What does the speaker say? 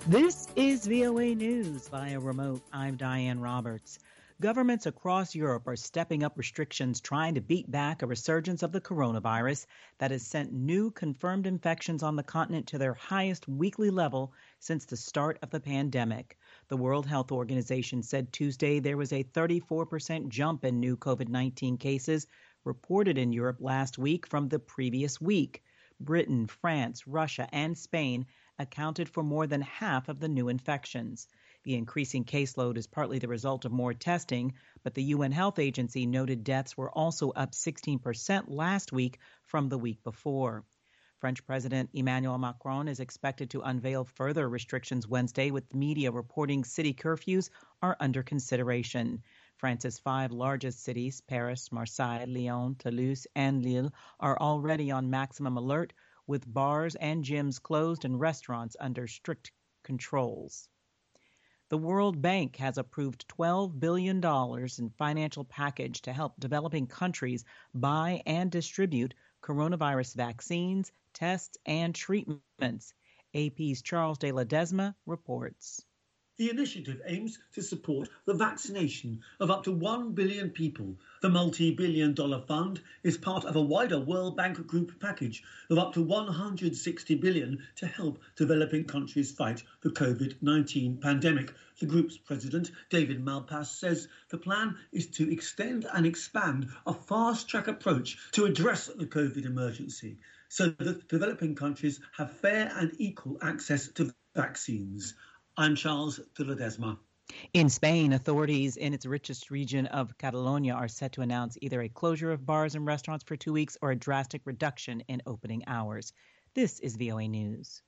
This is VOA News via remote. I'm Diane Roberts. Governments across Europe are stepping up restrictions trying to beat back a resurgence of the coronavirus that has sent new confirmed infections on the continent to their highest weekly level since the start of the pandemic. The World Health Organization said Tuesday there was a 34% jump in new COVID-19 cases reported in Europe last week from the previous week. Britain, France, Russia, and Spain accounted for more than half of the new infections. The increasing caseload is partly the result of more testing, but the UN Health Agency noted deaths were also up 16% last week from the week before. French President Emmanuel Macron is expected to unveil further restrictions Wednesday, with media reporting city curfews are under consideration. France's 5 largest cities, Paris, Marseille, Lyon, Toulouse, and Lille, are already on maximum alert, with bars and gyms closed and restaurants under strict controls. The World Bank has approved $12 billion in financial package to help developing countries buy and distribute coronavirus vaccines, tests, and treatments. AP's Charles de Ledesma reports. The initiative aims to support the vaccination of up to 1 billion people. The multi-billion-dollar fund is part of a wider World Bank Group package of up to $160 billion to help developing countries fight the COVID-19 pandemic. The group's president, David Malpass, says the plan is to extend and expand a fast-track approach to address the COVID emergency so that developing countries have fair and equal access to vaccines. I'm Charles de Ledesma. In Spain, authorities in its richest region of Catalonia are set to announce either a closure of bars and restaurants for 2 weeks or a drastic reduction in opening hours. This is VOA News.